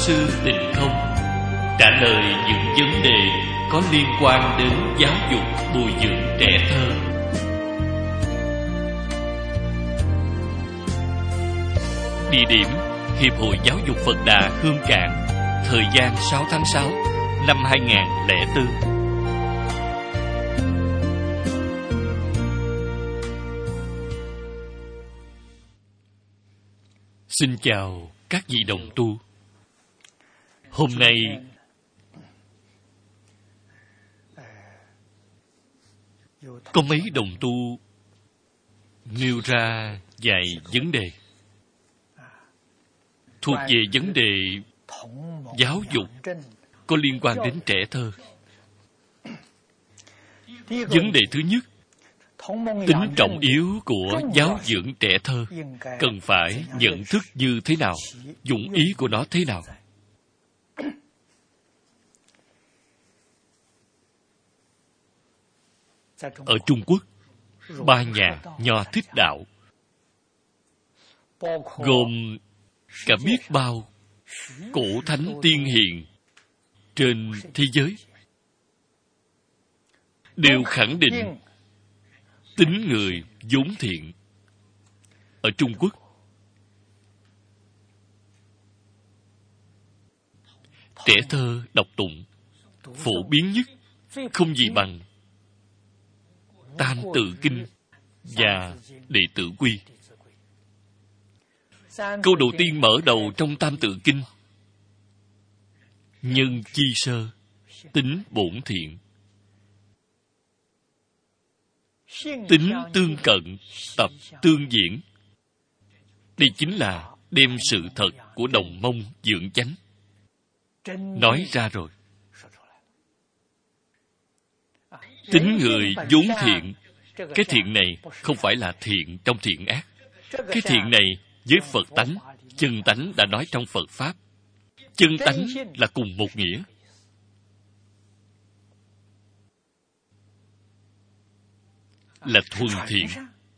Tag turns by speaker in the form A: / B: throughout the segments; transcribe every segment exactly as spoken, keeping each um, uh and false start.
A: sư Tịnh Không trả lời những vấn đề có liên quan đến giáo dục bồi dưỡng trẻ thơ. Địa điểm: Hiệp hội Giáo dục Phật Đà Hương Cảng. Thời gian sáu tháng sáu năm hai nghìn không trăm lẻ bốn. Xin chào các vị đồng tu. Hôm nay có mấy đồng tu nêu ra vài vấn đề thuộc về vấn đề giáo dục có liên quan đến trẻ thơ. Vấn đề thứ nhất, tính trọng yếu của giáo dưỡng trẻ thơ cần phải nhận thức như thế nào, dụng ý của nó thế nào. Ở Trung Quốc, ba nhà Nho Thích Đạo gồm cả biết bao cổ thánh tiên hiền trên thế giới đều khẳng định tính người vốn thiện. Ở Trung Quốc, trẻ thơ đọc tụng phổ biến nhất không gì bằng Tam Tự Kinh và Đệ Tử Quy. Câu đầu tiên mở đầu trong Tam Tự Kinh: nhân chi sơ, tính bổn thiện. Tính tương cận, tập tương diễn. Đây chính là đem sự thật của đồng mông dưỡng chánh nói ra rồi. Tính người vốn thiện. Cái thiện này không phải là thiện trong thiện ác. Cái thiện này với Phật tánh, chân tánh đã nói trong Phật Pháp. Chân tánh là cùng một nghĩa. Là thuần thiện,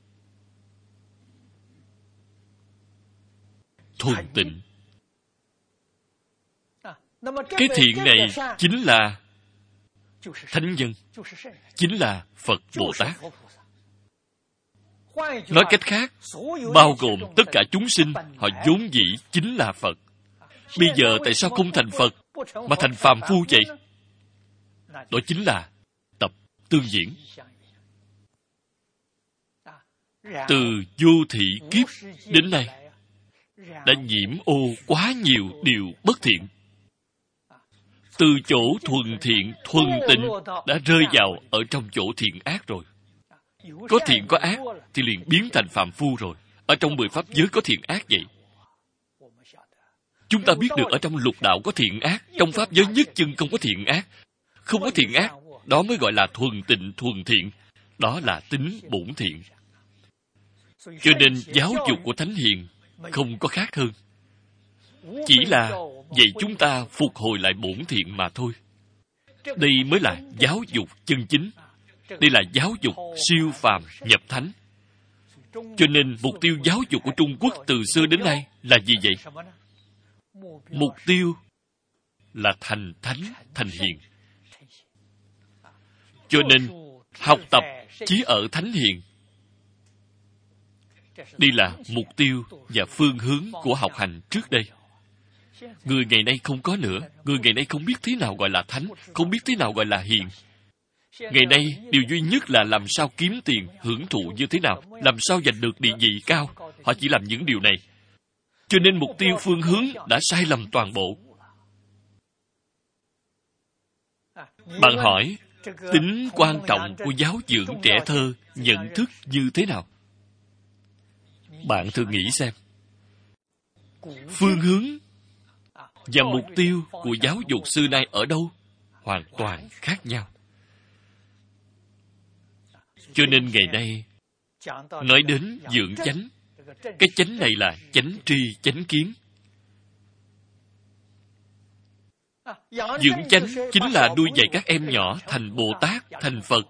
A: thuần tịnh. Cái thiện này chính là thánh nhân, chính là Phật Bồ Tát. Nói cách khác, bao gồm tất cả chúng sinh, họ vốn dĩ chính là Phật. Bây giờ tại sao không thành Phật mà thành phàm phu vậy? Đó chính là tập tương diễn. Từ vô thị kiếp đến nay đã nhiễm ô quá nhiều điều bất thiện. Từ chỗ thuần thiện, thuần tịnh đã rơi vào ở trong chỗ thiện ác rồi. Có thiện có ác thì liền biến thành phàm phu rồi. Ở trong mười pháp giới có thiện ác vậy. Chúng ta biết được ở trong lục đạo có thiện ác, trong pháp giới nhất chân không có thiện ác. Không có thiện ác, đó mới gọi là thuần tịnh, thuần thiện. Đó là tính bổn thiện. Cho nên giáo dục của Thánh Hiền không có khác hơn. Chỉ là dạy chúng ta phục hồi lại bổn thiện mà thôi. Đây mới là giáo dục chân chính. Đây là giáo dục siêu phàm nhập thánh. Cho nên mục tiêu giáo dục của Trung Quốc từ xưa đến nay là gì vậy? Mục tiêu là thành thánh, thành hiền. Cho nên học tập chỉ ở Thánh Hiền. Đây là mục tiêu và phương hướng của học hành trước đây. Người ngày nay không có nữa. Người ngày nay không biết thế nào gọi là thánh, không biết thế nào gọi là hiền. Ngày nay, điều duy nhất là làm sao kiếm tiền, hưởng thụ như thế nào, làm sao giành được địa vị cao. Họ chỉ làm những điều này. Cho nên mục tiêu phương hướng đã sai lầm toàn bộ. Bạn hỏi, tính quan trọng của giáo dưỡng trẻ thơ nhận thức như thế nào? Bạn thử nghĩ xem. Phương hướng và mục tiêu của giáo dục xưa nay ở đâu? Hoàn toàn khác nhau. Cho nên ngày nay, nói đến dưỡng chánh, cái chánh này là chánh tri, chánh kiến. Dưỡng chánh chính là nuôi dạy các em nhỏ thành Bồ Tát, thành Phật.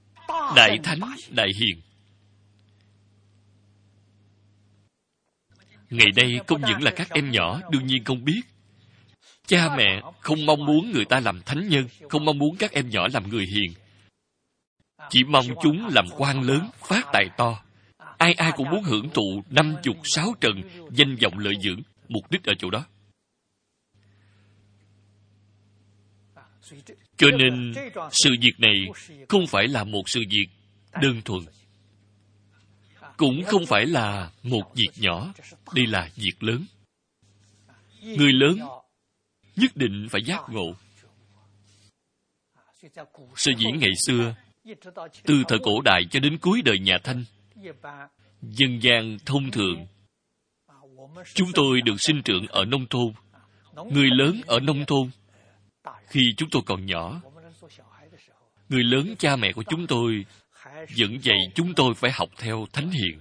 A: Đại Thánh, Đại Hiền. Ngày nay không những là các em nhỏ đương nhiên không biết. Cha mẹ không mong muốn người ta làm thánh nhân, không mong muốn các em nhỏ làm người hiền. Chỉ mong chúng làm quan lớn, phát tài to. Ai ai cũng muốn hưởng thụ năm chục sáu trần, danh vọng lợi dưỡng, mục đích ở chỗ đó. Cho nên, sự việc này không phải là một sự việc đơn thuần. Cũng không phải là một việc nhỏ, đây là việc lớn. Người lớn nhất định phải giác ngộ. Sở dĩ ngày xưa, từ thời cổ đại cho đến cuối đời nhà Thanh, dân gian thông thường, chúng tôi được sinh trưởng ở nông thôn. Người lớn ở nông thôn, khi chúng tôi còn nhỏ, người lớn cha mẹ của chúng tôi vẫn dạy chúng tôi phải học theo thánh hiền.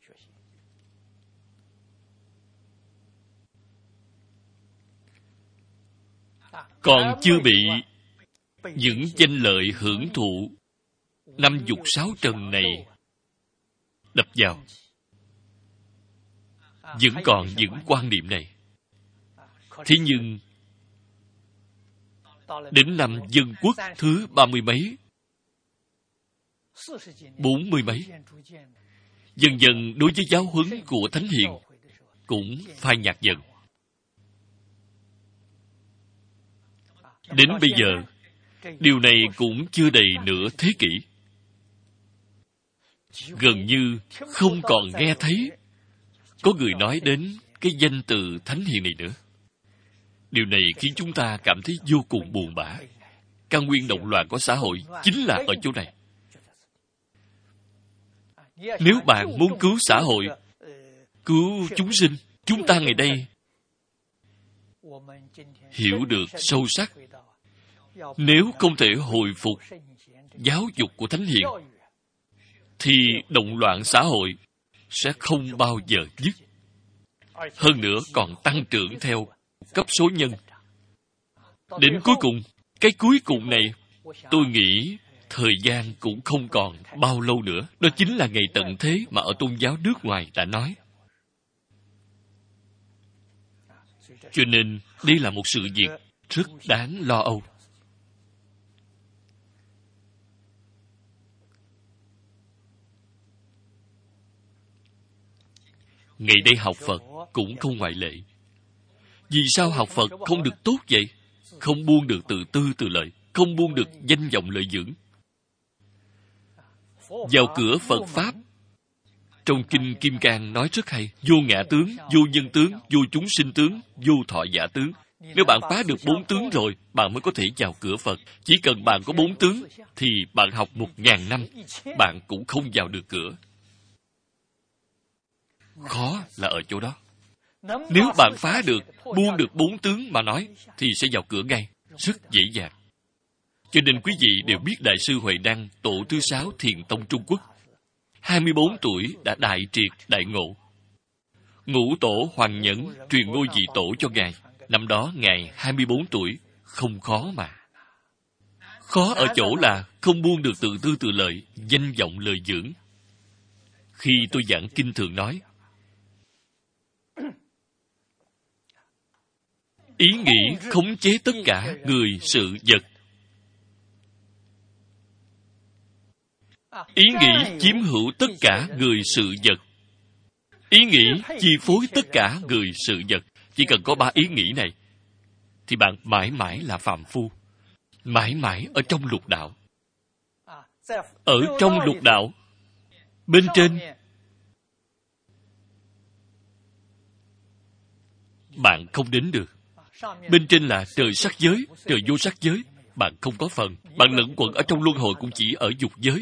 A: Còn chưa bị những danh lợi hưởng thụ năm dục sáu trần này đập vào, vẫn còn những quan niệm này. Thế nhưng đến năm Dân Quốc thứ ba mươi mấy, bốn mươi mấy, dần dần đối với giáo huấn của thánh hiền cũng phai nhạt dần. Đến bây giờ, điều này cũng chưa đầy nửa thế kỷ. Gần như không còn nghe thấy có người nói đến cái danh từ thánh hiền này nữa. Điều này khiến chúng ta cảm thấy vô cùng buồn bã. Căn nguyên động loạn của xã hội chính là ở chỗ này. Nếu bạn muốn cứu xã hội, cứu chúng sinh, chúng ta ngày đây hiểu được sâu sắc, nếu không thể hồi phục giáo dục của thánh hiền, thì động loạn xã hội sẽ không bao giờ dứt. Hơn nữa còn tăng trưởng theo cấp số nhân. Đến cuối cùng, cái cuối cùng này, tôi nghĩ thời gian cũng không còn bao lâu nữa. Đó chính là ngày tận thế mà ở tôn giáo nước ngoài đã nói. Cho nên, đây là một sự việc rất đáng lo âu. Ngày đây học Phật cũng không ngoại lệ. Vì sao học Phật không được tốt vậy? Không buông được tự tư tự lợi, không buông được danh vọng lợi dưỡng. Vào cửa Phật Pháp, trong Kinh Kim Cang nói rất hay: vô ngã tướng, vô nhân tướng, vô chúng sinh tướng, vô thọ giả tướng. Nếu bạn phá được bốn tướng rồi, bạn mới có thể vào cửa Phật. Chỉ cần bạn có bốn tướng, thì bạn học một ngàn năm, bạn cũng không vào được cửa. Khó là ở chỗ đó. Nếu bạn phá được, buông được bốn tướng mà nói, thì sẽ vào cửa ngay, rất dễ dàng. Cho nên quý vị đều biết Đại sư Huệ Đăng, tổ thứ sáu Thiền Tông Trung Quốc, hai mươi bốn tuổi đã đại triệt đại ngộ. Ngũ tổ Hoàng Nhẫn truyền ngôi vị tổ cho Ngài. Năm đó Ngài hai mươi bốn tuổi, không khó mà. Khó ở chỗ là không buông được tự tư tự lợi, danh vọng lời dưỡng. Khi tôi giảng kinh thường nói, ý nghĩ khống chế tất cả người sự vật. Ý nghĩ chiếm hữu tất cả người sự vật. Ý nghĩ chi phối tất cả người sự vật. Chỉ cần có ba ý nghĩ này, thì bạn mãi mãi là phàm phu. Mãi mãi ở trong lục đạo. Ở trong lục đạo, bên trên, bạn không đến được. Bên trên là trời sắc giới, trời vô sắc giới. Bạn không có phần. Bạn lẫn quẩn ở trong luân hồi cũng chỉ ở dục giới.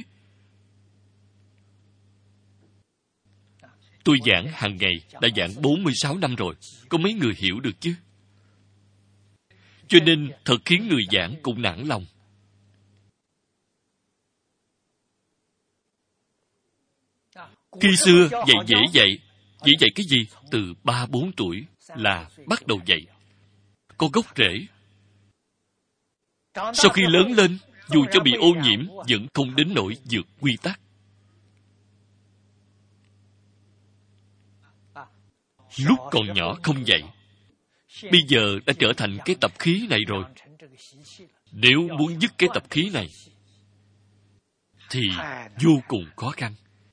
A: Tôi giảng hàng ngày, đã giảng bốn mươi sáu năm rồi. Có mấy người hiểu được chứ? Cho nên thật khiến người giảng cũng nản lòng. Khi xưa dạy dễ dạy. Dễ dạy cái gì? Từ ba bốn tuổi là bắt đầu dạy. Có gốc rễ. Sau khi lớn lên, dù cho bị ô nhiễm, vẫn không đến nỗi vượt quy tắc. Lúc còn nhỏ không dạy, bây giờ đã trở thành cái tập khí này rồi. Nếu muốn dứt cái tập khí này, thì vô cùng khó khăn.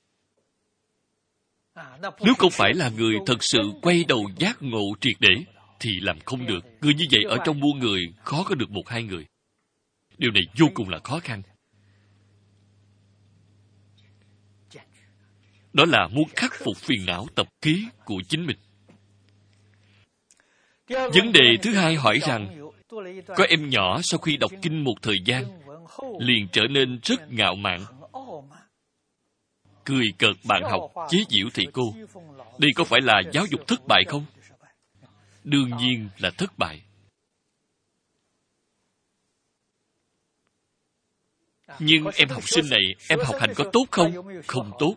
A: Nếu không phải là người thật sự quay đầu giác ngộ triệt để, thì làm không được. Người như vậy ở trong muôn người khó có được một hai người. Điều này vô cùng là khó khăn. Đó là muốn khắc phục phiền não tập khí của chính mình. Vấn đề thứ hai hỏi rằng, có em nhỏ sau khi đọc kinh một thời gian, liền trở nên rất ngạo mạn, cười cợt bạn học, chế giễu thầy cô. Đây có phải là giáo dục thất bại không? Đương nhiên là thất bại. Nhưng em học sinh này, em học hành có tốt không? Không tốt.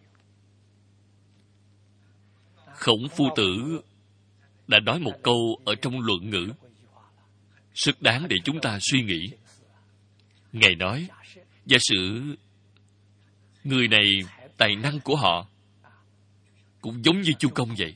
A: Khổng Phu Tử đã nói một câu ở trong Luận Ngữ, rất đáng để chúng ta suy nghĩ. Ngài nói, giả sử người này tài năng của họ cũng giống như Chu Công vậy.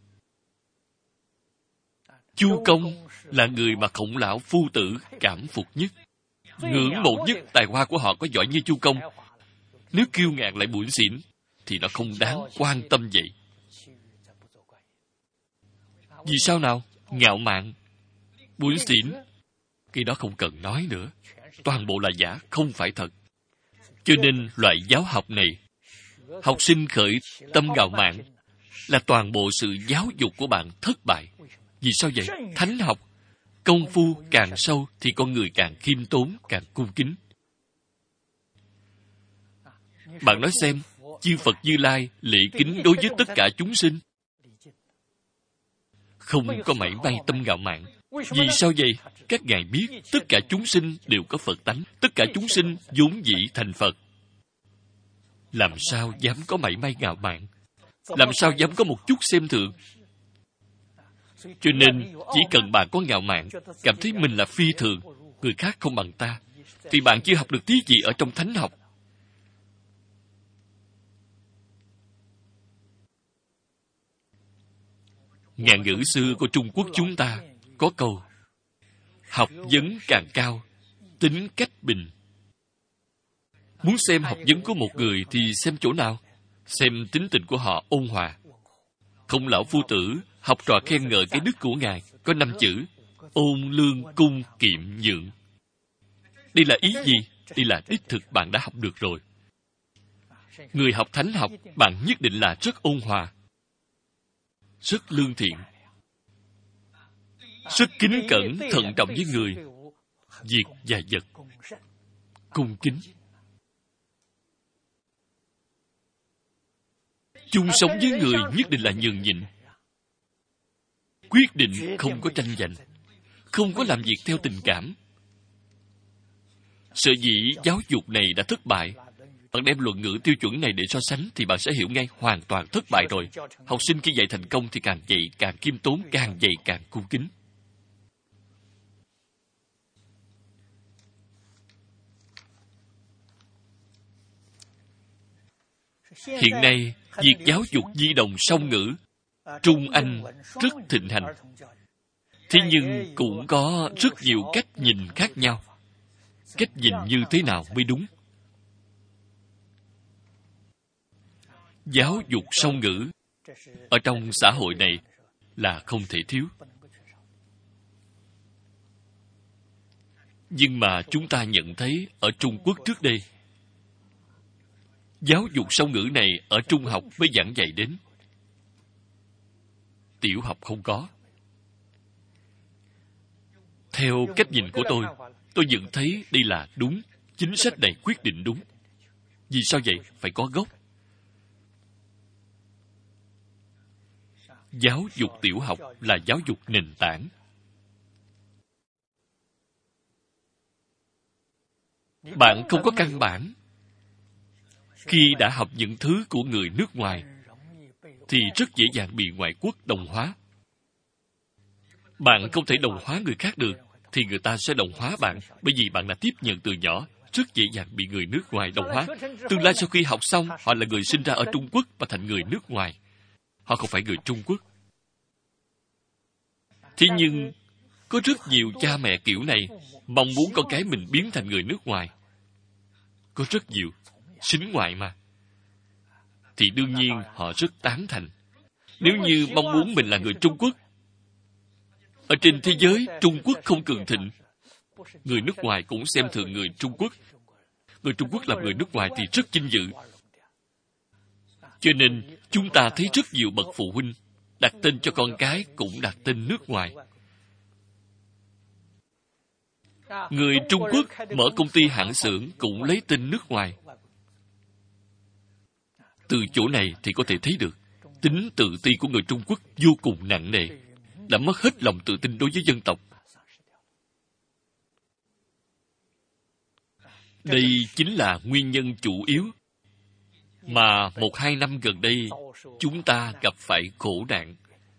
A: Chu Công là người mà Khổng lão Phu Tử cảm phục nhất, ngưỡng mộ nhất. Tài hoa của họ có giỏi như Chu Công, nếu kiêu ngạo lại bủn xỉn thì nó không đáng quan tâm vậy. Vì sao nào? Ngạo mạn, bủn xỉn, cái đó không cần nói nữa. Toàn bộ là giả, không phải thật. Cho nên loại giáo học này, học sinh khởi tâm ngạo mạn, là toàn bộ sự giáo dục của bạn thất bại. Vì sao vậy? Thánh học, công phu càng sâu thì con người càng khiêm tốn, càng cung kính. Bạn nói xem, chư Phật Như Lai lễ kính đối với tất cả chúng sinh, không có mảy may tâm ngạo mạn. Vì sao vậy? Các ngài biết tất cả chúng sinh đều có Phật tánh, tất cả chúng sinh vốn dĩ thành Phật. Làm sao dám có mảy may ngạo mạn? Làm sao dám có một chút xem thường? Cho nên, chỉ cần bạn có ngạo mạn, cảm thấy mình là phi thường, người khác không bằng ta, thì bạn chưa học được tí gì ở trong thánh học. Ngạn ngữ xưa của Trung Quốc chúng ta có câu, học vấn càng cao, tính cách bình. Muốn xem học vấn của một người thì xem chỗ nào? Xem tính tình của họ ôn hòa. Khổng lão Phu Tử học trò khen ngợi cái đức của ngài có năm chữ: ôn lương cung kiệm nhượng. Đây là ý gì? Đây là đích thực bạn đã học được rồi. Người học thánh học, bạn nhất định là rất ôn hòa, rất lương thiện, rất kính cẩn, thận trọng với người, việc và vật, cung kính. Chung sống với người nhất định là nhường nhịn, quyết định không có tranh giành, không có làm việc theo tình cảm. Sở dĩ giáo dục này đã thất bại, bạn đem luận ngữ tiêu chuẩn này để so sánh thì bạn sẽ hiểu ngay hoàn toàn thất bại rồi. Học sinh khi dạy thành công thì càng dạy càng khiêm tốn, càng dạy càng cung kính. Hiện nay, việc giáo dục di đồng song ngữ, Trung Anh rất thịnh hành. Thế nhưng cũng có rất nhiều cách nhìn khác nhau. Cách nhìn như thế nào mới đúng? Giáo dục song ngữ ở trong xã hội này là không thể thiếu. Nhưng mà chúng ta nhận thấy ở Trung Quốc trước đây, giáo dục song ngữ này ở trung học mới giảng dạy đến. Tiểu học không có. Theo cách nhìn của tôi, tôi nhận thấy đây là đúng. Chính sách này quyết định đúng. Vì sao vậy? Phải có gốc. Giáo dục tiểu học là giáo dục nền tảng. Bạn không có căn bản, khi đã học những thứ của người nước ngoài, thì rất dễ dàng bị ngoại quốc đồng hóa. Bạn không thể đồng hóa người khác được, thì người ta sẽ đồng hóa bạn, bởi vì bạn đã tiếp nhận từ nhỏ, rất dễ dàng bị người nước ngoài đồng hóa. Tương lai sau khi học xong, họ là người sinh ra ở Trung Quốc và thành người nước ngoài. Họ không phải người Trung Quốc. Thế nhưng, có rất nhiều cha mẹ kiểu này mong muốn con cái mình biến thành người nước ngoài. Có rất nhiều, sính ngoại mà. Thì đương nhiên họ rất tán thành. Nếu như mong muốn mình là người Trung Quốc, ở trên thế giới Trung Quốc không cường thịnh, người nước ngoài cũng xem thường người Trung Quốc. Người Trung Quốc làm người nước ngoài thì rất vinh dự. Cho nên, chúng ta thấy rất nhiều bậc phụ huynh đặt tên cho con cái cũng đặt tên nước ngoài. Người Trung Quốc mở công ty hãng xưởng cũng lấy tên nước ngoài. Từ chỗ này thì có thể thấy được tính tự ti của người Trung Quốc vô cùng nặng nề, đã mất hết lòng tự tin đối với dân tộc. Đây chính là nguyên nhân chủ yếu mà một hai năm gần đây chúng ta gặp phải khổ nạn.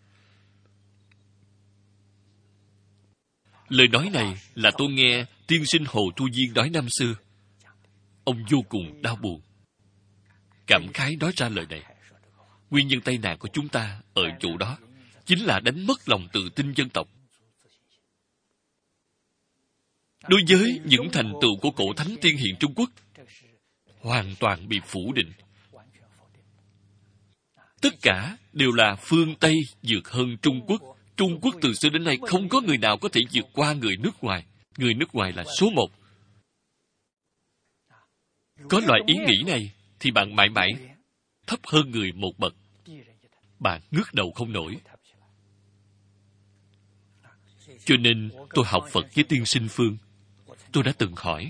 A: Lời nói này là tôi nghe tiên sinh Hồ Thu Viên nói năm xưa. Ông vô cùng đau buồn, cảm khái nói ra lời này. Nguyên nhân tai nạn của chúng ta ở chỗ đó chính là đánh mất lòng tự tin dân tộc. Đối với những thành tựu của cổ thánh tiên hiền Trung Quốc, hoàn toàn bị phủ định. Tất cả đều là phương Tây vượt hơn Trung Quốc. Trung Quốc từ xưa đến nay không có người nào có thể vượt qua người nước ngoài. Người nước ngoài là số một. Có loại ý nghĩ này thì bạn mãi mãi thấp hơn người một bậc. Bạn ngước đầu không nổi. Cho nên tôi học Phật với tiên sinh Phương. Tôi đã từng hỏi,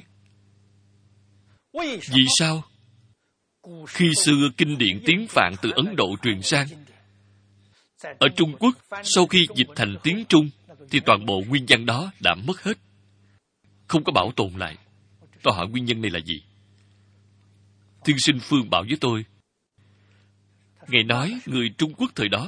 A: vì sao khi xưa kinh điển tiếng Phạn từ Ấn Độ truyền sang, ở Trung Quốc sau khi dịch thành tiếng Trung thì toàn bộ nguyên văn đó đã mất hết, không có bảo tồn lại? Tôi hỏi nguyên nhân này là gì? Tiên sinh Phương bảo với tôi, Ngài nói người Trung Quốc thời đó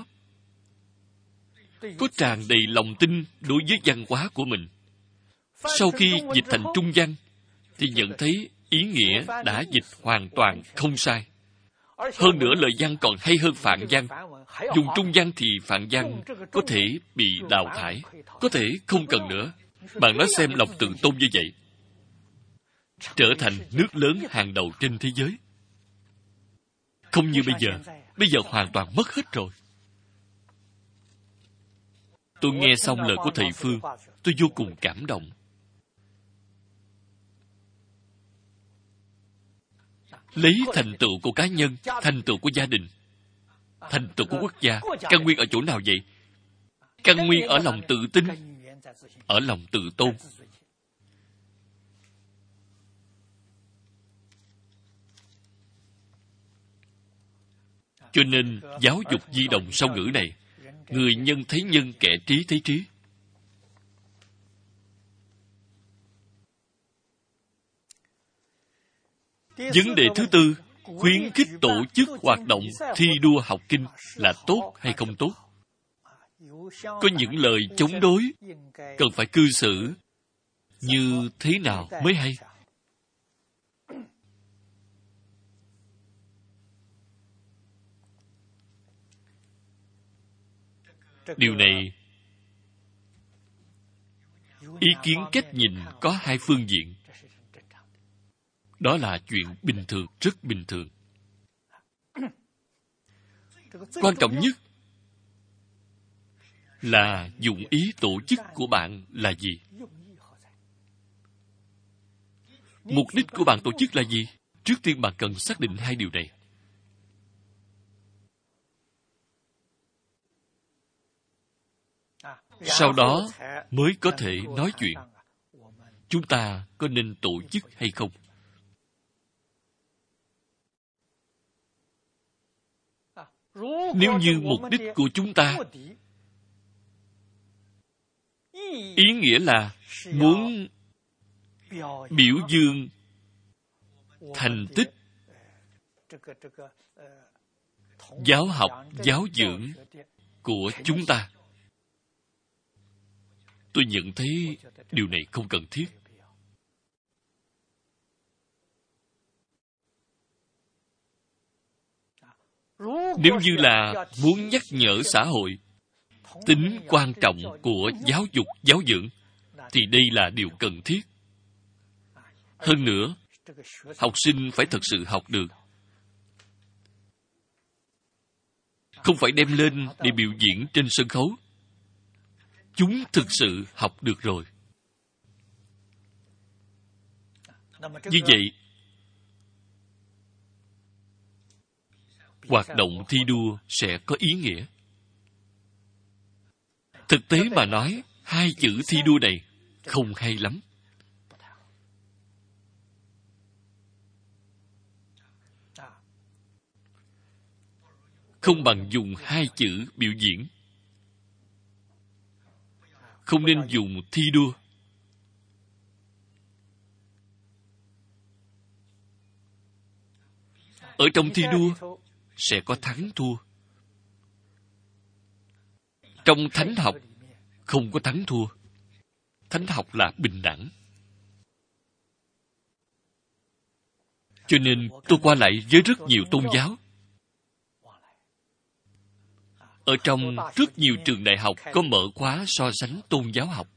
A: có tràn đầy lòng tin đối với văn hóa của mình. Sau khi dịch thành Trung văn thì nhận thấy ý nghĩa đã dịch hoàn toàn không sai. Hơn nữa lời văn còn hay hơn Phạn văn. Dùng Trung văn thì Phạn văn có thể bị đào thải, có thể không cần nữa. Bạn nói xem lòng tự tôn như vậy, trở thành nước lớn hàng đầu trên thế giới. Không như bây giờ. Bây giờ hoàn toàn mất hết rồi. Tôi nghe xong lời của thầy Phương, tôi vô cùng cảm động. Lấy thành tựu của cá nhân, thành tựu của gia đình, thành tựu của quốc gia, căn nguyên ở chỗ nào vậy? Căn nguyên ở lòng tự tin, ở lòng tự tôn. Cho nên, giáo dục di động song ngữ này, người nhân thấy nhân, kẻ trí thấy trí. Vấn đề thứ tư, khuyến khích tổ chức hoạt động thi đua học kinh là tốt hay không tốt? Có những lời chống đối, cần phải cư xử như thế nào mới hay? Điều này, ý kiến cách nhìn có hai phương diện. Đó là chuyện bình thường, rất bình thường. Quan trọng nhất là dụng ý tổ chức của bạn là gì? Mục đích của bạn tổ chức là gì? Trước tiên bạn cần xác định hai điều này. Sau đó mới có thể nói chuyện. Chúng ta có nên tổ chức hay không? Nếu như mục đích của chúng ta ý nghĩa là muốn biểu dương thành tích giáo học, giáo dưỡng của chúng ta, tôi nhận thấy điều này không cần thiết. Nếu như là muốn nhắc nhở xã hội, tính quan trọng của giáo dục, giáo dưỡng, thì đây là điều cần thiết. Hơn nữa, học sinh phải thật sự học được. Không phải đem lên để biểu diễn trên sân khấu. Chúng thực sự học được rồi. Như vậy, hoạt động thi đua sẽ có ý nghĩa. Thực tế mà nói, hai chữ thi đua này không hay lắm. Không bằng dùng hai chữ biểu diễn. Không nên dùng thi đua. Ở trong thi đua sẽ có thắng thua. Trong thánh học không có thắng thua. Thánh học là bình đẳng. Cho nên tôi qua lại với rất nhiều tôn giáo. Ở trong rất nhiều trường đại học có mở khóa so sánh tôn giáo học.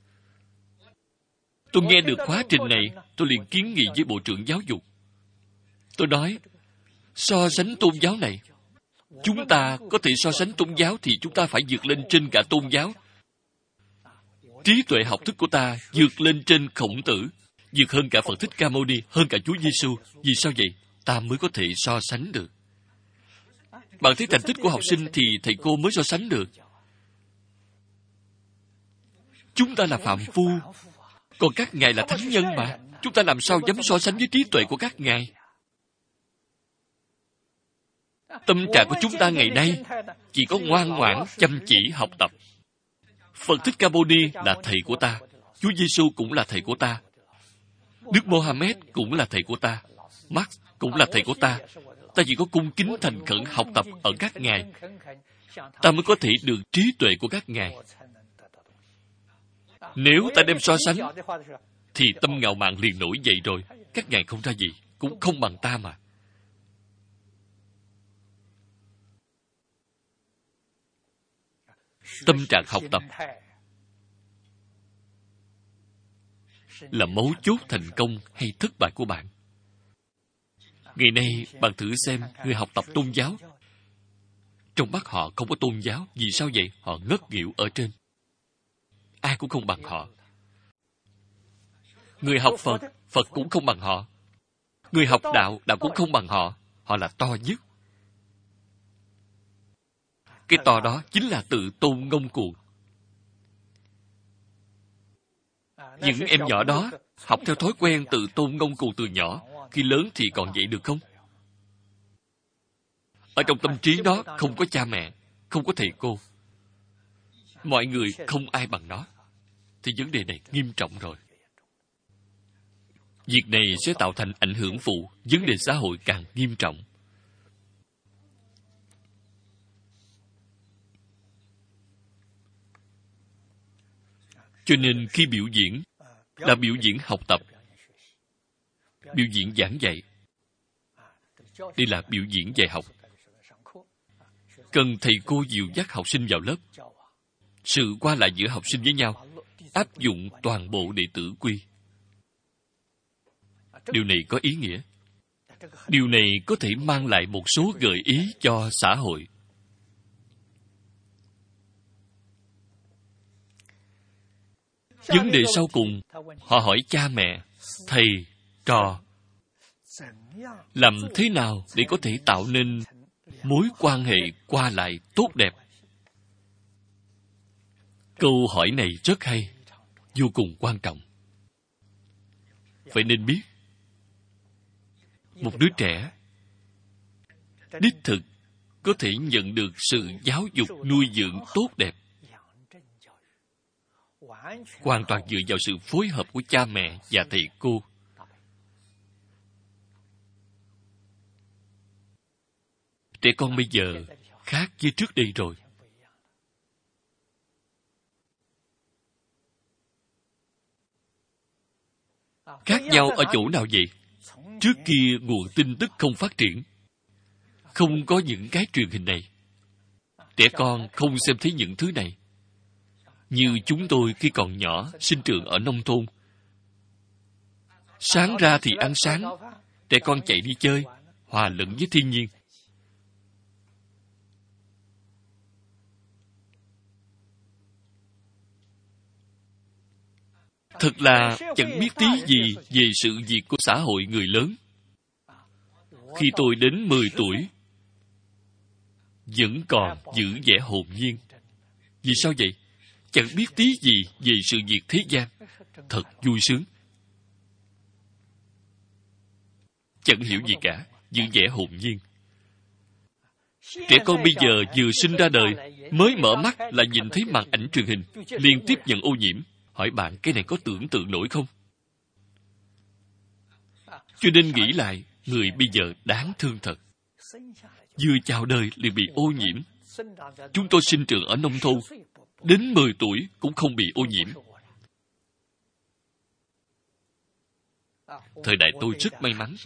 A: Tôi nghe được khóa trình này, tôi liền kiến nghị với Bộ trưởng Giáo dục. Tôi nói, so sánh tôn giáo này, chúng ta có thể so sánh tôn giáo thì chúng ta phải vượt lên trên cả tôn giáo. Trí tuệ học thức của ta vượt lên trên Khổng Tử, vượt hơn cả Phật Thích Ca Mâu Ni, hơn cả Chúa Giêsu. Vì sao vậy? Ta mới có thể so sánh được. Bạn thấy thành tích của học sinh thì thầy cô mới so sánh được. Chúng ta là phàm phu, còn các ngài là thánh nhân mà. Chúng ta làm sao dám so sánh với trí tuệ của các ngài? Tâm trạng của chúng ta ngày nay chỉ có ngoan ngoãn, chăm chỉ học tập. Phật Thích Ca Mâu Ni là thầy của ta. Chúa Giêsu cũng là thầy của ta. Đức Mohammed cũng là thầy của ta. Marx cũng là thầy của ta. Ta chỉ có cung kính thành khẩn học tập ở các ngài, ta mới có thể được trí tuệ của các ngài. Nếu ta đem so sánh, thì tâm ngạo mạn liền nổi dậy rồi. Các ngài không ra gì, cũng không bằng ta mà. Tâm trạng học tập là mấu chốt thành công hay thất bại của bạn. Ngày nay, bạn thử xem người học tập tôn giáo. Trong mắt họ không có tôn giáo. Vì sao vậy? Họ ngất nghỉu ở trên. Ai cũng không bằng họ. Người học Phật, Phật cũng không bằng họ. Người học đạo, đạo cũng không bằng họ. Họ là to nhất. Cái to đó chính là tự tôn ngông cuồng. Những em nhỏ đó học theo thói quen tự tôn ngông cuồng từ nhỏ, khi lớn thì còn vậy được không? Ở trong tâm trí đó không có cha mẹ, không có thầy cô. Mọi người không ai bằng nó. Thì vấn đề này nghiêm trọng rồi. Việc này sẽ tạo thành ảnh hưởng phụ, vấn đề xã hội càng nghiêm trọng. Cho nên khi biểu diễn, là biểu diễn học tập, biểu diễn giảng dạy. Đây là biểu diễn dạy học. Cần thầy cô dìu dắt học sinh vào lớp. Sự qua lại giữa học sinh với nhau, áp dụng toàn bộ đệ tử quy. Điều này có ý nghĩa. Điều này có thể mang lại một số gợi ý cho xã hội. Vấn đề sau cùng, họ hỏi cha mẹ, thầy, trò, làm thế nào để có thể tạo nên mối quan hệ qua lại tốt đẹp? Câu hỏi này rất hay, vô cùng quan trọng. Phải nên biết, một đứa trẻ đích thực có thể nhận được sự giáo dục nuôi dưỡng tốt đẹp hoàn toàn dựa vào sự phối hợp của cha mẹ và thầy cô. Trẻ con bây giờ khác với trước đây rồi. Khác nhau ở chỗ nào vậy? Trước kia nguồn tin tức không phát triển, không có những cái truyền hình này. Trẻ con không xem thấy những thứ này. Như chúng tôi khi còn nhỏ, sinh trưởng ở nông thôn. Sáng ra thì ăn sáng, trẻ con chạy đi chơi, hòa lẫn với thiên nhiên. Thật là chẳng biết tí gì về sự việc của xã hội người lớn. Khi tôi đến mười tuổi, vẫn còn giữ vẻ hồn nhiên. Vì sao vậy? Chẳng biết tí gì về sự việc thế gian. Thật vui sướng. Chẳng hiểu gì cả, giữ vẻ hồn nhiên. Trẻ con bây giờ vừa sinh ra đời, mới mở mắt là nhìn thấy màn ảnh truyền hình, liền tiếp nhận ô nhiễm. Hỏi bạn cái này có tưởng tượng nổi không? Cho nên nghĩ lại, người bây giờ đáng thương thật. Vừa chào đời liền bị ô nhiễm. Chúng tôi sinh trưởng ở nông thôn, đến mười tuổi cũng không bị ô nhiễm. Thời đại tôi rất may mắn.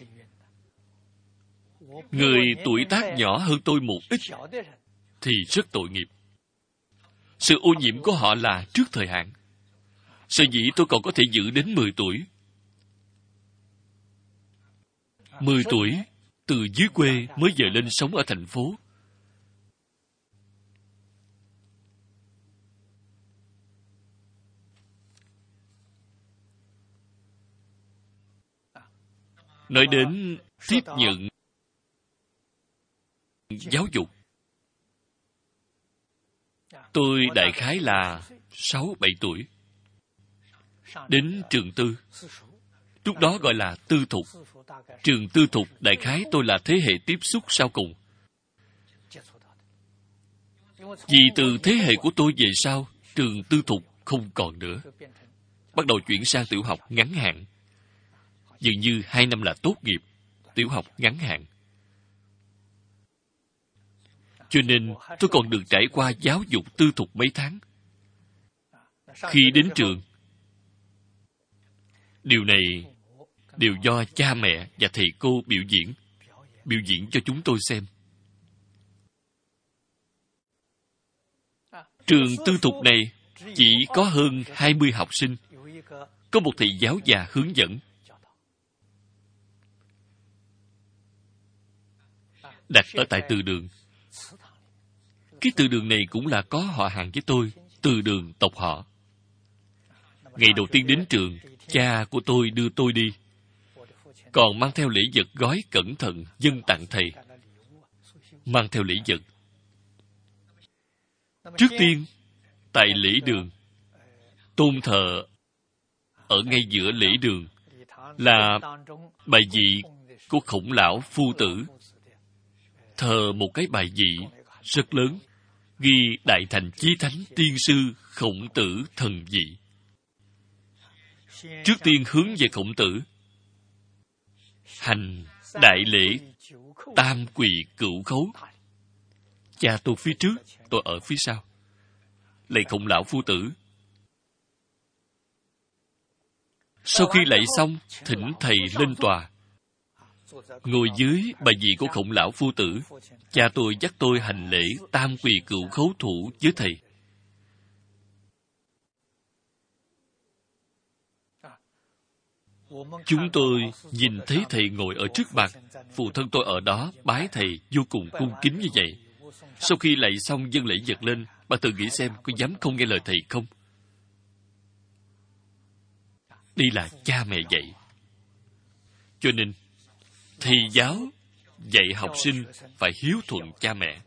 A: Người tuổi tác nhỏ hơn tôi một ít thì rất tội nghiệp. Sự ô nhiễm của họ là trước thời hạn. Sở dĩ tôi còn có thể giữ đến mười tuổi. mười tuổi, từ dưới quê mới về lên sống ở thành phố. Nói đến tiếp nhận giáo dục, tôi đại khái là sáu bảy tuổi. Đến trường tư. Lúc đó gọi là tư thục. Trường tư thục đại khái tôi là thế hệ tiếp xúc sau cùng. Vì từ thế hệ của tôi về sau, trường tư thục không còn nữa. Bắt đầu chuyển sang tiểu học ngắn hạn. Dường như hai năm là tốt nghiệp. Tiểu học ngắn hạn. Cho nên tôi còn được trải qua giáo dục tư thục mấy tháng. Khi đến trường, điều này đều do cha mẹ và thầy cô biểu diễn. Biểu diễn cho chúng tôi xem. Trường tư thục này chỉ có hơn hai mươi học sinh. Có một thầy giáo già hướng dẫn. Đặt ở tại từ đường. Cái từ đường này cũng là có họ hàng với tôi. Từ đường tộc họ. Ngày đầu tiên đến trường, cha của tôi đưa tôi đi. Còn mang theo lễ vật gói cẩn thận dâng tặng thầy. Mang theo lễ vật. Trước tiên, tại lễ đường, tôn thờ ở ngay giữa lễ đường là bài vị của Khổng Lão Phu Tử. Thờ một cái bài vị rất lớn, ghi Đại Thành Chí Thánh Tiên Sư Khổng Tử thần vị. Trước tiên hướng về Khổng Tử, hành đại lễ tam quỳ cửu khấu. Cha tôi phía trước, tôi ở phía sau. Lạy Khổng Lão Phu Tử. Sau khi lạy xong, thỉnh thầy lên tòa. Ngồi dưới bài vị của Khổng Lão Phu Tử, cha tôi dắt tôi hành lễ tam quỳ cửu khấu thủ với thầy. Chúng tôi nhìn thấy thầy ngồi ở trước mặt, phụ thân tôi ở đó bái thầy vô cùng cung kính như vậy. Sau khi lạy xong dâng lễ vật lên, bà tự nghĩ xem có dám không nghe lời thầy không? Đây là cha mẹ dạy. Cho nên, thầy giáo dạy học sinh phải hiếu thuận cha mẹ.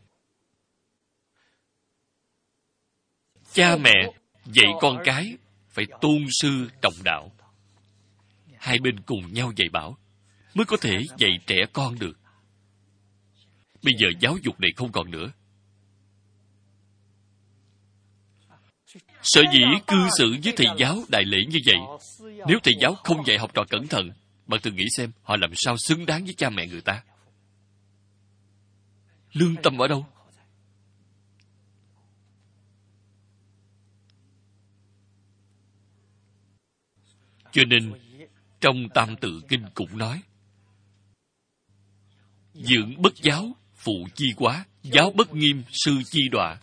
A: Cha mẹ dạy con cái phải tôn sư trọng đạo. Hai bên cùng nhau dạy bảo mới có thể dạy trẻ con được. Bây giờ giáo dục này không còn nữa. Sở dĩ cư xử với thầy giáo đại lễ như vậy, nếu thầy giáo không dạy học trò cẩn thận, bạn thử nghĩ xem họ làm sao xứng đáng với cha mẹ người ta. Lương tâm ở đâu? Cho nên trong Tam Tự Kinh cũng nói, dưỡng bất giáo, phụ chi quá, giáo bất nghiêm, sư chi đọa.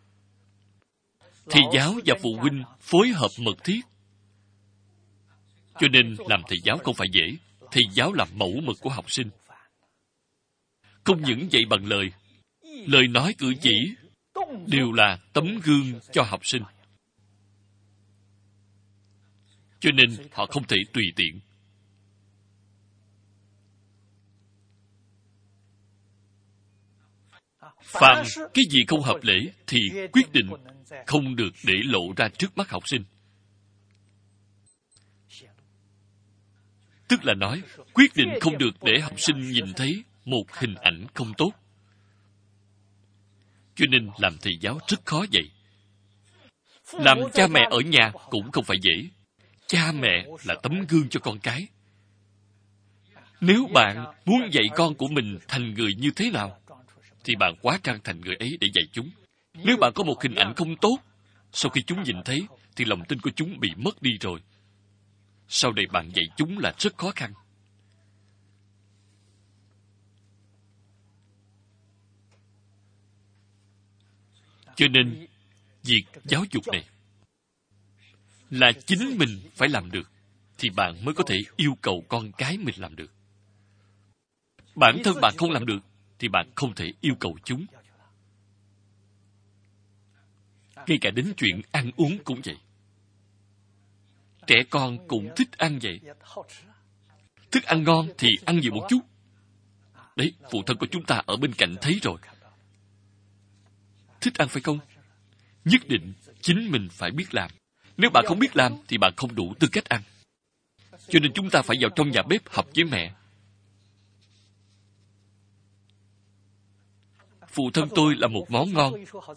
A: Thầy giáo và phụ huynh phối hợp mật thiết. Cho nên làm thầy giáo không phải dễ. Thầy giáo là mẫu mực của học sinh. Không những dạy bằng lời, lời nói cử chỉ đều là tấm gương cho học sinh. Cho nên họ không thể tùy tiện. Phàm cái gì không hợp lễ thì quyết định không được để lộ ra trước mắt học sinh. Tức là nói, quyết định không được để học sinh nhìn thấy một hình ảnh không tốt. Cho nên làm thầy giáo rất khó dạy. Làm cha mẹ ở nhà cũng không phải dễ. Cha mẹ là tấm gương cho con cái. Nếu bạn muốn dạy con của mình thành người như thế nào, thì bạn hóa trang thành người ấy để dạy chúng. Nếu bạn có một hình ảnh không tốt, sau khi chúng nhìn thấy, thì lòng tin của chúng bị mất đi rồi. Sau này bạn dạy chúng là rất khó khăn. Cho nên, việc giáo dục này là chính mình phải làm được, thì bạn mới có thể yêu cầu con cái mình làm được. Bản thân bạn không làm được, thì bạn không thể yêu cầu chúng. Ngay cả đến chuyện ăn uống cũng vậy. Trẻ con cũng thích ăn vậy. Thức ăn ngon thì ăn nhiều một chút. Đấy, phụ thân của chúng ta ở bên cạnh thấy rồi. Thích ăn phải không? Nhất định chính mình phải biết làm. Nếu bạn không biết làm thì bạn không đủ tư cách ăn. Cho nên chúng ta phải vào trong nhà bếp học với mẹ. Phụ thân tôi là một món ngon.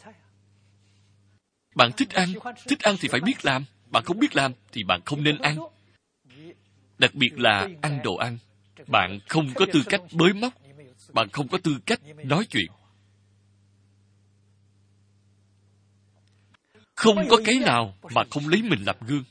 A: Bạn thích ăn, thích ăn thì phải biết làm. Bạn không biết làm thì bạn không nên ăn. Đặc biệt là ăn đồ ăn. Bạn không có tư cách bới móc. Bạn không có tư cách nói chuyện. Không có cái nào mà không lấy mình làm gương.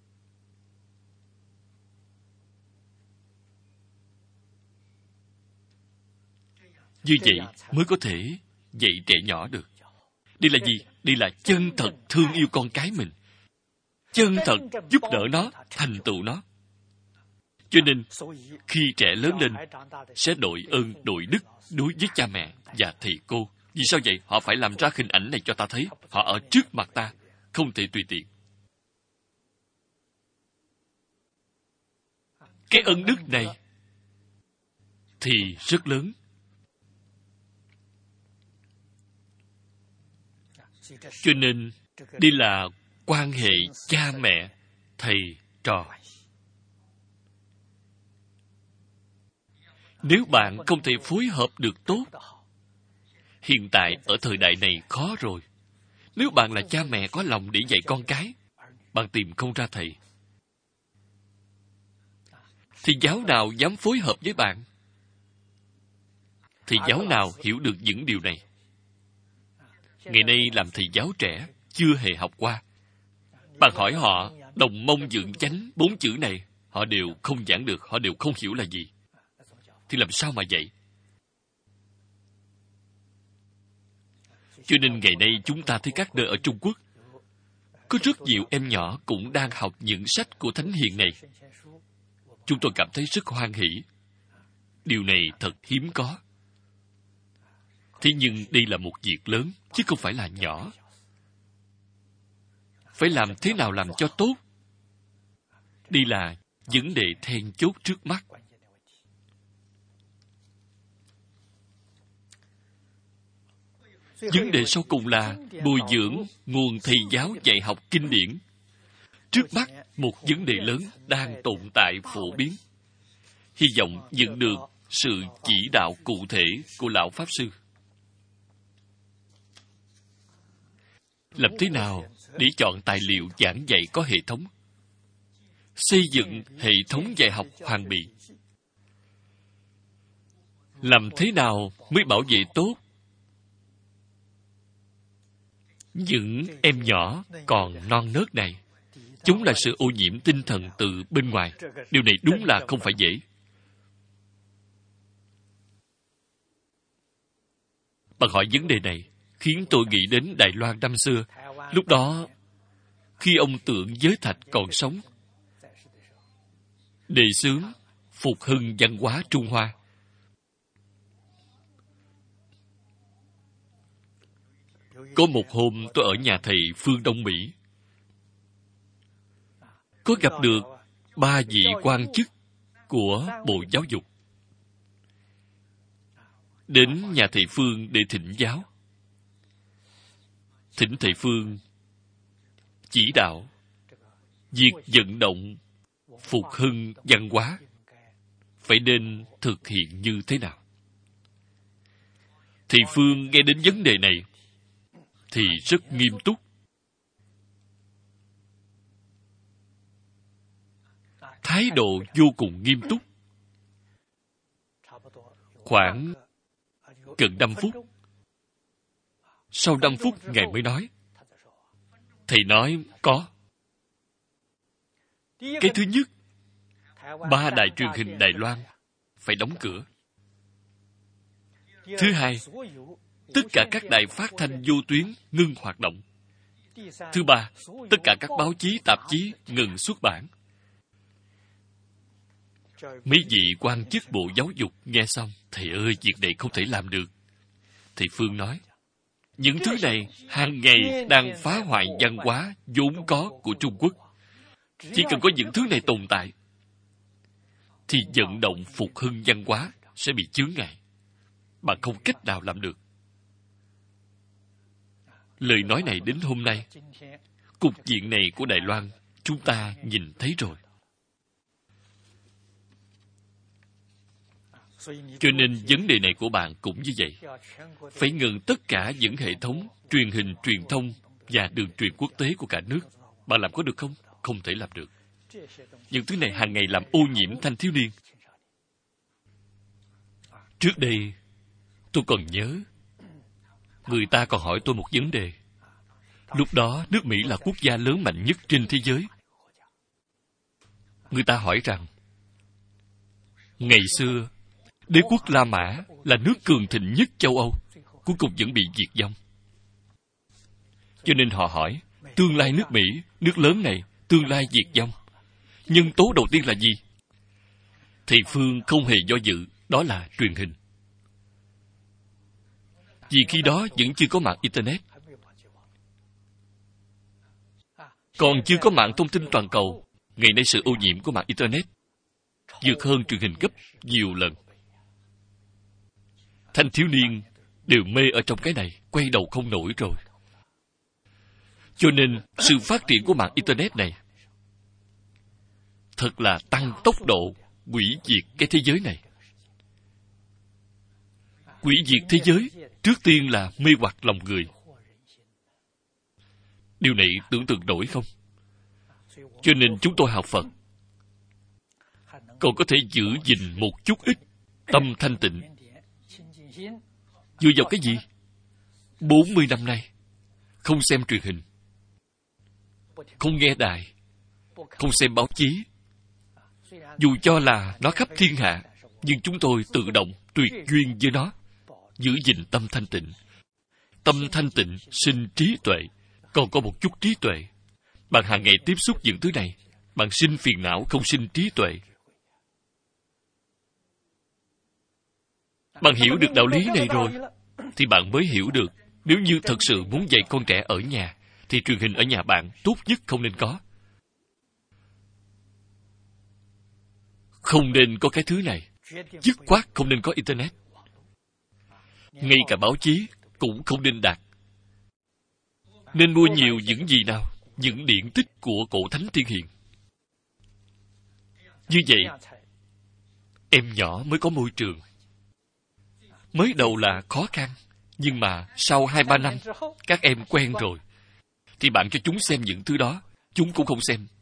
A: Như vậy mới có thể dạy trẻ nhỏ được. Đây là gì? Đây là chân thật thương yêu con cái mình. Chân thật giúp đỡ nó, thành tựu nó. Cho nên, khi trẻ lớn lên, sẽ đội ơn, đội đức đối với cha mẹ và thầy cô. Vì sao vậy? Họ phải làm ra hình ảnh này cho ta thấy. Họ ở trước mặt ta, không thể tùy tiện. Cái ân đức này thì rất lớn. Cho nên, đây là quan hệ cha mẹ, thầy, trò. Nếu bạn không thể phối hợp được tốt, hiện tại ở thời đại này khó rồi. Nếu bạn là cha mẹ có lòng để dạy con cái, bạn tìm không ra thầy, thì giáo nào dám phối hợp với bạn? Thì giáo nào hiểu được những điều này? Ngày nay làm thầy giáo trẻ, chưa hề học qua. Bạn hỏi họ, đồng mông dựng chánh, bốn chữ này, họ đều không giảng được, họ đều không hiểu là gì. Thì làm sao mà dạy? Cho nên ngày nay chúng ta thấy các nơi ở Trung Quốc, có rất nhiều em nhỏ cũng đang học những sách của Thánh Hiền này. Chúng tôi cảm thấy rất hoan hỷ. Điều này thật hiếm có. Thế nhưng đây là một việc lớn, chứ không phải là nhỏ. Phải làm thế nào làm cho tốt? Đây là vấn đề then chốt trước mắt. Vấn đề sau cùng là bồi dưỡng nguồn thầy giáo dạy học kinh điển. Trước mắt, một vấn đề lớn đang tồn tại phổ biến. Hy vọng nhận được sự chỉ đạo cụ thể của Lão Pháp Sư. Làm thế nào để chọn tài liệu giảng dạy có hệ thống? Xây dựng hệ thống dạy học hoàn bị. Làm thế nào mới bảo vệ tốt những em nhỏ còn non nớt này? Chúng là sự ô nhiễm tinh thần từ bên ngoài. Điều này đúng là không phải dễ. Bạn hỏi vấn đề này khiến tôi nghĩ đến Đài Loan năm xưa. Lúc đó, khi ông Tượng Giới Thạch còn sống, đề xướng phục hưng văn hóa Trung Hoa. Có một hôm tôi ở nhà thầy Phương Đông Mỹ, có gặp được ba vị quan chức của Bộ Giáo dục đến nhà thầy Phương để thỉnh giáo. Thỉnh thầy Phương chỉ đạo việc vận động phục hưng văn hóa phải nên thực hiện như thế nào. Thầy Phương nghe đến vấn đề này thì rất nghiêm túc. Thái độ vô cùng nghiêm túc. Khoảng gần năm phút. Sau năm phút Ngài mới nói. Thầy nói có. Cái thứ nhất, ba đài truyền hình Đài Loan phải đóng cửa. Thứ hai, tất cả các đài phát thanh vô tuyến ngưng hoạt động. Thứ ba, tất cả các báo chí, tạp chí ngừng xuất bản. Mấy vị quan chức Bộ Giáo dục nghe xong, thầy ơi, việc này không thể làm được. Thầy Phương nói, những thứ này hàng ngày đang phá hoại văn hóa vốn có của Trung Quốc. Chỉ cần có những thứ này tồn tại, thì vận động phục hưng văn hóa sẽ bị chướng ngại. Bạn không cách nào làm được. Lời nói này đến hôm nay, cục diện này của Đài Loan, chúng ta nhìn thấy rồi. Cho nên vấn đề này của bạn cũng như vậy. Phải ngừng tất cả những hệ thống truyền hình, truyền thông và đường truyền quốc tế của cả nước. Bạn làm có được không? Không thể làm được. Những thứ này hàng ngày làm ô nhiễm thanh thiếu niên. Trước đây, tôi còn nhớ, người ta còn hỏi tôi một vấn đề. Lúc đó, nước Mỹ là quốc gia lớn mạnh nhất trên thế giới. Người ta hỏi rằng, ngày xưa, đế quốc La Mã là nước cường thịnh nhất châu Âu, cuối cùng vẫn bị diệt vong. Cho nên họ hỏi, tương lai nước Mỹ, nước lớn này, tương lai diệt vong, nhân tố đầu tiên là gì? Thầy Phương không hề do dự, đó là truyền hình. Vì khi đó vẫn chưa có mạng Internet, còn chưa có mạng thông tin toàn cầu. Ngày nay sự ô nhiễm của mạng Internet vượt hơn truyền hình gấp nhiều lần. Thanh thiếu niên đều mê ở trong cái này, quay đầu không nổi rồi. Cho nên, sự phát triển của mạng Internet này thật là tăng tốc độ hủy diệt cái thế giới này. Hủy diệt thế giới, trước tiên là mê hoặc lòng người. Điều này tưởng tượng nổi không? Cho nên chúng tôi học Phật còn có thể giữ gìn một chút ít tâm thanh tịnh. Dựa vào cái gì? bốn mươi năm nay, không xem truyền hình, không nghe đài, không xem báo chí. Dù cho là nó khắp thiên hạ, nhưng chúng tôi tự động tuyệt duyên với nó, giữ gìn tâm thanh tịnh. Tâm thanh tịnh sinh trí tuệ, còn có một chút trí tuệ. Bạn hàng ngày tiếp xúc những thứ này, bạn sinh phiền não không sinh trí tuệ. Bạn hiểu được đạo lý này rồi, thì bạn mới hiểu được, nếu như thật sự muốn dạy con trẻ ở nhà, thì truyền hình ở nhà bạn tốt nhất không nên có. Không nên có cái thứ này. Dứt khoát không nên có Internet. Ngay cả báo chí cũng không nên đặt. Nên mua nhiều những gì nào? Những điển tích của cổ thánh tiên hiền. Như vậy, em nhỏ mới có môi trường. Mới đầu là khó khăn, nhưng mà sau hai ba năm, các em quen rồi, thì bạn cho chúng xem những thứ đó, chúng cũng không xem.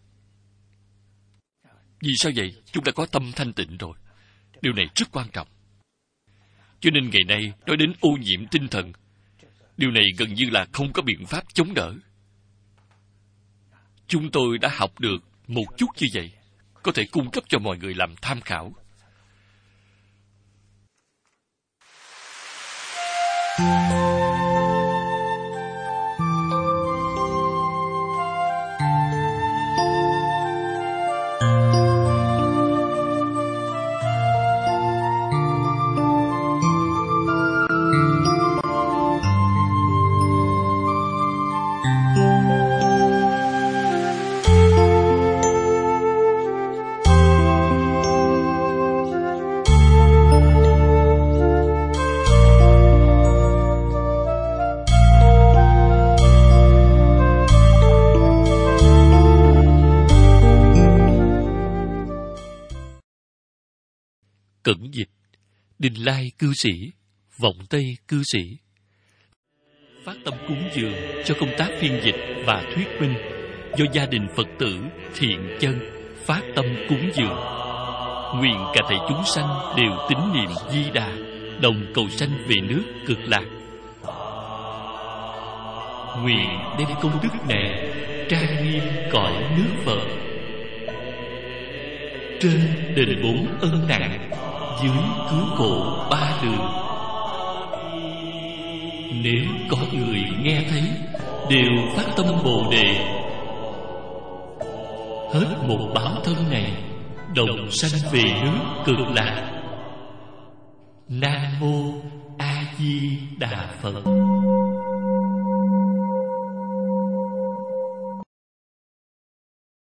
A: Vì sao vậy? Chúng đã có tâm thanh tịnh rồi. Điều này rất quan trọng. Cho nên ngày nay, nói đến ô nhiễm tinh thần, điều này gần như là không có biện pháp chống đỡ. Chúng tôi đã học được một chút như vậy, có thể cung cấp cho mọi người làm tham khảo. Cẩn dịch: Đình Lai cư sĩ, Vọng Tây cư sĩ. Phát tâm cúng dường cho công tác phiên dịch và thuyết minh do gia đình Phật tử Thiện Chân phát tâm cúng dường. Nguyện cả thảy chúng sanh đều tín niệm Di Đà, đồng cầu sanh về nước Cực Lạc. Nguyện đem công đức này trang nghiêm cõi nước Phật. Trên đền bốn ân nặng, dưới cứu khổ ba đường. Nếu có người nghe thấy đều phát tâm Bồ Đề, hết một báo thân này đồng sanh về nước Cực Lạc. Nam mô A Di Đà Phật.